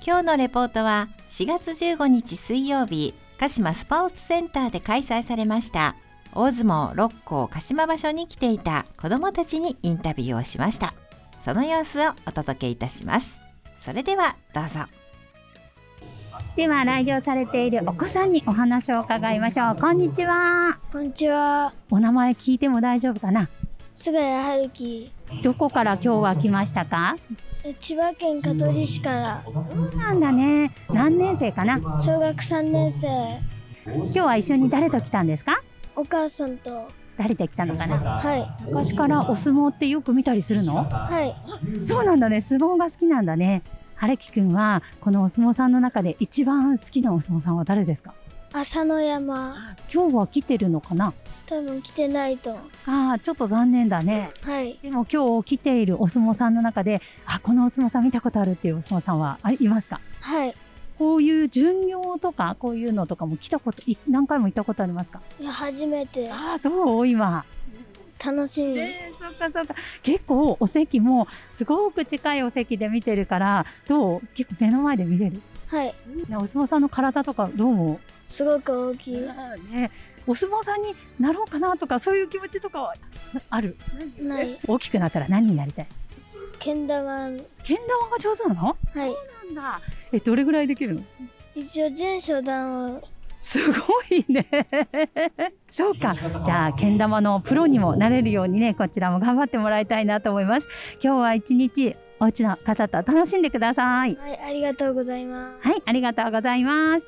今日のレポートは4月15日水曜日、鹿島スポーツセンターで開催されました大相撲六甲鹿島場所に来ていた子どもたちにインタビューをしました。その様子をお届けいたします。それではどうぞ。 では来場されているお子さんにお話を伺いましょう。こんにちは。 こんにちは。 お名前聞いても大丈夫かな？ 菅谷春樹。 どこから今日は来ましたか？ 千葉県香取市から。 そうなんだね。何年生かな？ 小学3年生。 今日は一緒に誰と来たんですか？ お母さんと。 2人で来たのかな？ はい。 昔からお相撲ってよく見たりするの？ はい。 そうなんだね。相撲が好きなんだね。春樹くんはこのお相撲さんの中で一番好きなお相撲さんは誰ですか？ 朝乃山。 今日は来てるのかな？ 多分来てないと。 ちょっと残念だね。 はい。 でも今日来ているお相撲さんの中で、このお相撲さん見たことあるっていうお相撲さんはいますか？ はい。 こういう巡業とかこういうのとかも来たこと何回も行ったことありますか？ いや、初めて。 どう今？ 楽しみ。 そうかそうか。結構お席もすごく近いお席で見てるから、どう？結構目の前で見れる？ はい。 お相撲さんの体とかどうもすごく大きい。 ね。お相撲さんになろうかなとかそういう気持ちとかはある？ ない。 大きくなったら何になりたい？ けん玉。 けん玉が上手なの？ はい。 そうなんだ。どれぐらいできるの？ 一応準初段を。 すごいね。そうか。じゃあけん玉のプロにもなれるようにね、こちらも頑張ってもらいたいなと思います。今日は一日お家の方と楽しんでください。 はい、ありがとうございます。 はい、ありがとうございます。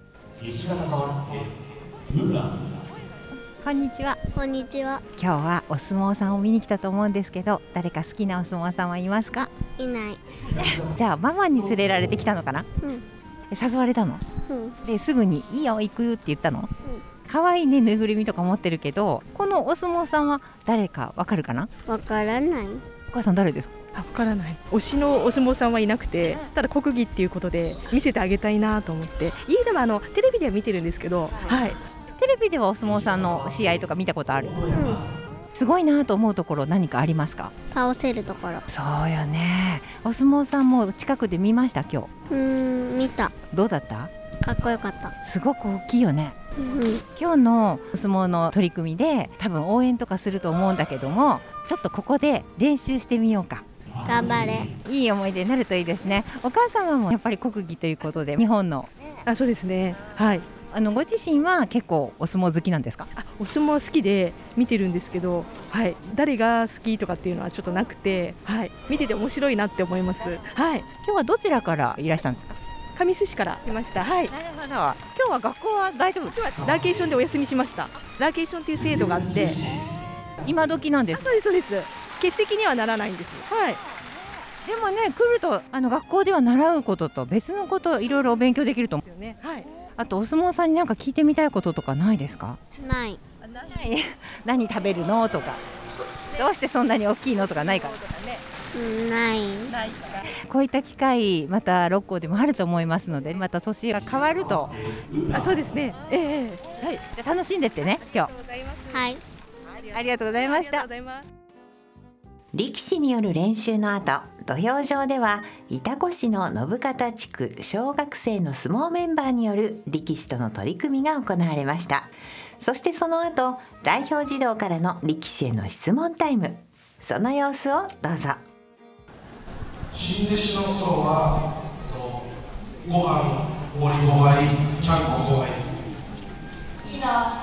こんにちは。 こんにちは。 今日はお相撲さんを見に来たと思うんですけど、誰か好きなお相撲さんはいますか？ いない。 じゃあママに連れられてきたのかな？ うん。 誘われたの？ うん。 ですぐにいいよ行くって言ったの？可愛いね、ぬいぐるみとか持ってるけど、このお相撲さんは誰かわかるかな？ わからない。 お母さん誰ですか？ わからない。推しのお相撲さんはいなくて、ただ国技っていうことで見せてあげたいなと思って、家でもテレビでは見てるんですけど、はい。 テレビではお相撲さんの試合とか見たことある？すごいなと思うところ何かありますか？ 倒せるところ。 そうよね。お相撲さんも近くで見ました今日？ 見た。 どうだった？ かっこよかった。 すごく大きいよね。今日のお相撲の取り組みで多分応援とかすると思うんだけども、ちょっとここで練習してみようか。 頑張れ。 いい思い出になるといいですね。お母様もやっぱり国技ということで日本のそうですね。はい。 ご自身は結構お相撲好きなんですか？ お相撲好きで見てるんですけど、はい。誰が好きとかっていうのはちょっとなくて、はい。見てて面白いなって思います。はい。 今日はどちらからいらしたんですか？ 神栖市から来ました。はい。 なるほど。今日は学校は大丈夫？ 今日はラーケーションでお休みしました。ラーケーションっていう制度があって、 今時なんです。 そうですそうです。欠席にはならないんです。はい。 でもね、来ると学校では習うことと別のこといろいろお勉強できると思うよね。 はい。 あとお相撲さんに何か聞いてみたいこととかないですか？ ない。 何食べるのとか、どうしてそんなに大きいのとかないかとかね。 ない。 こういった機会また六甲でもあると思いますので、また年が変わるとそうですね。はい。 じゃ楽しんでってね今日。 はい。 ありがとうございました。力士による練習の後、土俵上では潮来市の信方地区小学生の相撲メンバーによる力士との取り組みが行われました。そしてその後、代表児童からの力士への質問タイム、その様子をどうぞ。 新弟子の頃はご飯盛り後輩、ちゃんこ後輩。いいな。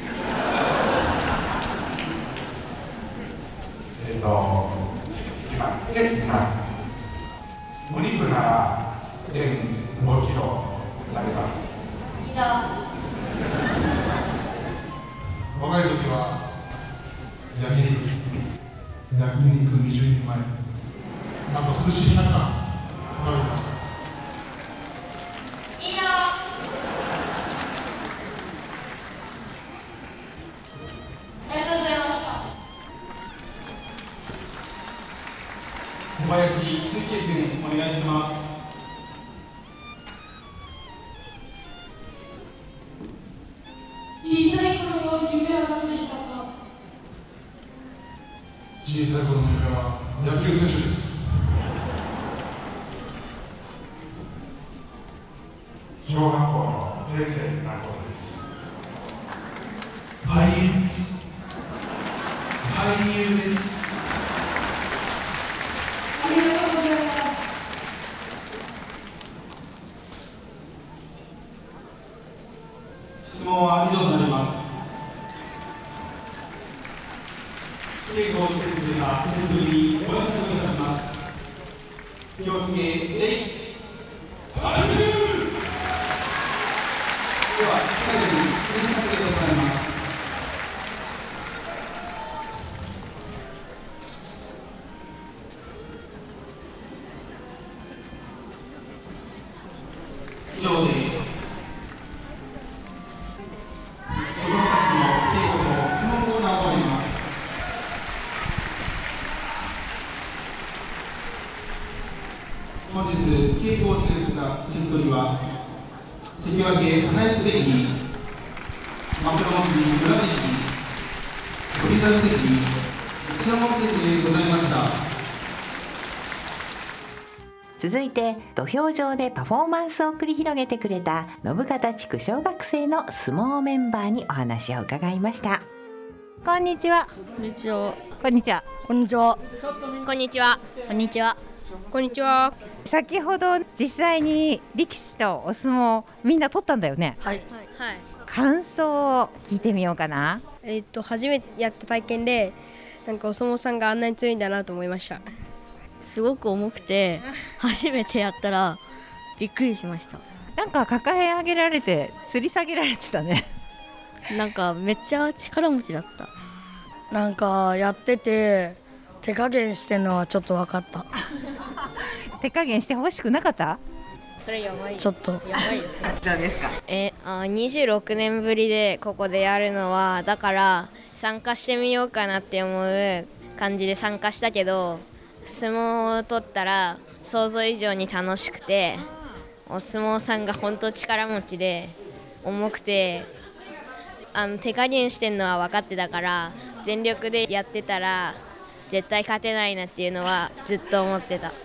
お肉なら1.5キロ食べます。いいな。若い時は焼肉20人前、あと寿司100貫食べました。いいな。ありがとうございました。小林水慶君お願いします。小さい頃の夢は何でしたか？小さい頃の夢は野球選手です。 優です。ありがとうございます。質問は以上となります。稽古をしてくれた先生にご挨拶をいたします。気をつけ、礼。では最後に記念撮影でございます。以上で子どもたちの稽古と相撲コーナーを終わります。本日稽古を続けた関取は関脇高安関、枕持ち村関、翔猿関、一山本関でございました。 続いて土俵上でパフォーマンスを繰り広げてくれた信方地区小学生の相撲メンバーにお話を伺いました。こんにちは。 こんにちは。 こんにちは。 こんにちは。 こんにちは。 こんにちは。 こんにちは。 先ほど実際に力士とお相撲みんな取ったんだよね。 はい。 はい。 感想を聞いてみようかな。 初めてやった体験で、なんかお相撲さんがあんなに強いんだなと思いました。 すごく重くて初めてやったらびっくりしました。 なんか抱え上げられて吊り下げられてたね。 なんかめっちゃ力持ちだった。 なんかやってて手加減してるのはちょっと分かった。 手加減してほしくなかった？ それやばい。 ちょっとやばいですね。 どうですか ？26年ぶりでここでやるのは、だから参加してみようかなって思う感じで参加したけど、相撲を取ったら想像以上に楽しくて、お相撲さんが本当力持ちで重くて、手加減してるのは分かってたから、全力でやってたら絶対勝てないなっていうのはずっと思ってた。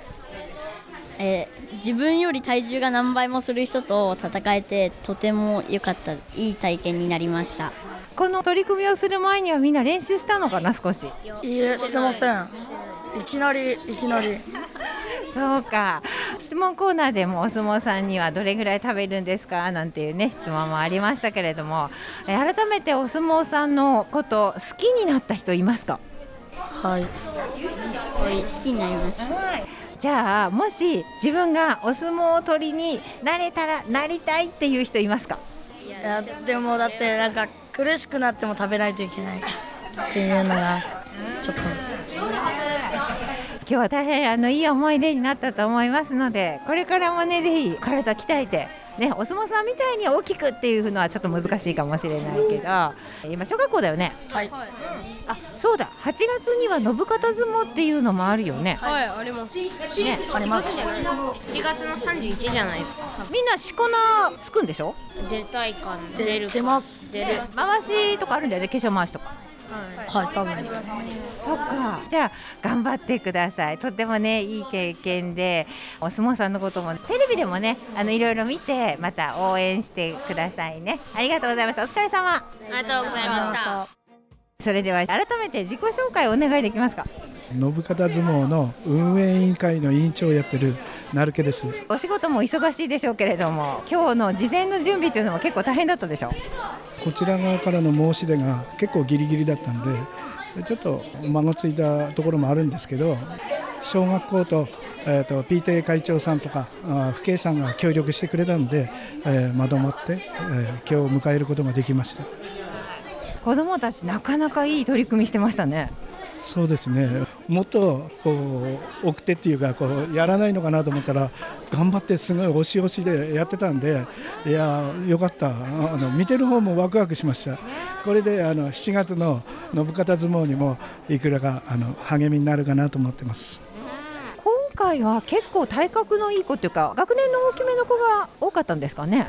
自分より体重が何倍もする人と戦えてとても良かった。いい体験になりました。 この取り組みをする前にはみんな練習したのかな？少し。 いいえ、してません。いきなりそうか。質問コーナーでもお相撲さんにはどれぐらい食べるんですかなんていうね質問もありましたけれども、改めてお相撲さんのこと好きになった人いますか？ はい。 好きになりました。 じゃあもし自分がお相撲取りになれたらなりたいっていう人いますか？ いやでもだってなんか苦しくなっても食べないといけないっていうのがちょっと。 今日は大変いい思い出になったと思いますので、これからもねぜひ体鍛えてね、お相撲さんみたいに大きくっていうのはちょっと難しいかもしれないけど、今小学校だよね。 はい。 あ、そうだ。8月には信方相撲っていうのもあるよね。 はい、あります。 ね、 あります。 7月の31じゃないですか。 みんなしこ名つくんでしょ？ 出たいか出るか出ます。 出る。 回しとかあるんだよね、化粧回しとか。 はい、多分。 そっか。じゃあ頑張ってください。とってもねいい経験で、お相撲さんのこともテレビでもねいろいろ見てまた応援してくださいね。ありがとうございました。お疲れ様。 ありがとうございました。 それでは改めて自己紹介をお願いできますか？ 信方相撲の運営委員会の委員長をやってる成家です。 お仕事も忙しいでしょうけれども、今日の事前の準備というのも結構大変だったでしょう？ こちら側からの申し出が結構ギリギリだったんで、ちょっと間がついたところもあるんですけど、小学校と、PTA 会長さんとか父兄さんが協力してくれたんで、まとまって、今日を迎えることができました。 子どもたちなかなかいい取り組みしてましたね。 そうですね。もっとこう奥手っていうかやらないのかなと思ったら頑張ってすごい押し押しでやってたんで、いやよかった。見てる方もワクワクしました。これで7月の信方相撲にもいくらか励みになるかなと思ってます。 今回は結構体格のいい子っていうか学年の大きめの子が多かったんですかね。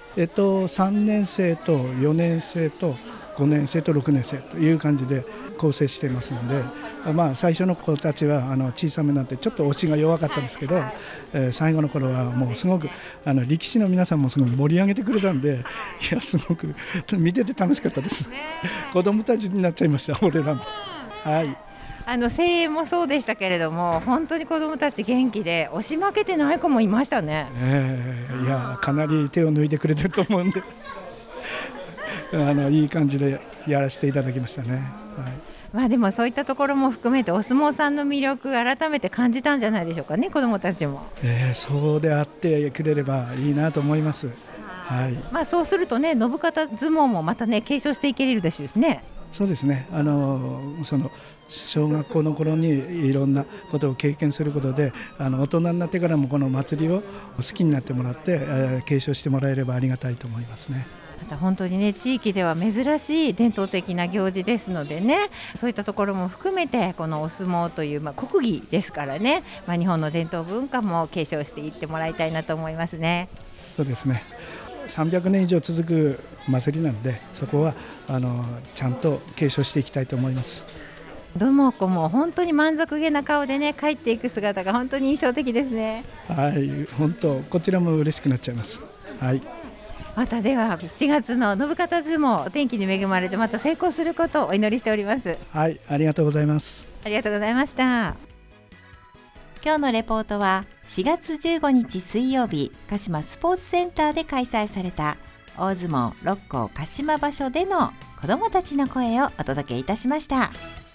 3年生と4年生と5年生と6年生という感じで構成していますので、最初の子たちは小さめなんてちょっと押しが弱かったですけど、最後の頃はもうすごく力士の皆さんもすごく盛り上げてくれたんで、いやすごく見てて楽しかったです。子供たちになっちゃいました俺らも。 はい。 声援もそうでしたけれども、本当に子どもたち元気で押し負けてない子もいましたね。 いやかなり手を抜いてくれてると思うんでいい感じでやらせていただきましたね。 でもそういったところも含めてお相撲さんの魅力改めて感じたんじゃないでしょうかね、子どもたちも。 そうであってくれればいいなと思います。 そうするとね、信方相撲もまたね継承していけれるでしょうしね。 そうですね、その小学校の頃にいろんなことを経験することで大人になってからもこの祭りを好きになってもらって、継承してもらえればありがたいと思いますね。 また本当にね、地域では珍しい伝統的な行事ですのでね、そういったところも含めてこのお相撲という、国技ですからね、日本の伝統文化も継承していってもらいたいなと思いますね。 そうですね、300年以上続く祭りなので、そこはちゃんと継承していきたいと思います。 どの子も本当に満足げな顔でね帰っていく姿が本当に印象的ですね。 本当こちらも嬉しくなっちゃいます。 またでは7月の信方相撲、お天気に恵まれてまた成功することをお祈りしております。 ありがとうございます。 ありがとうございました。今日のレポートは4月15日水曜日、鹿島スポーツセンターで開催された大相撲六甲鹿島場所での子どもたちの声をお届けいたしました。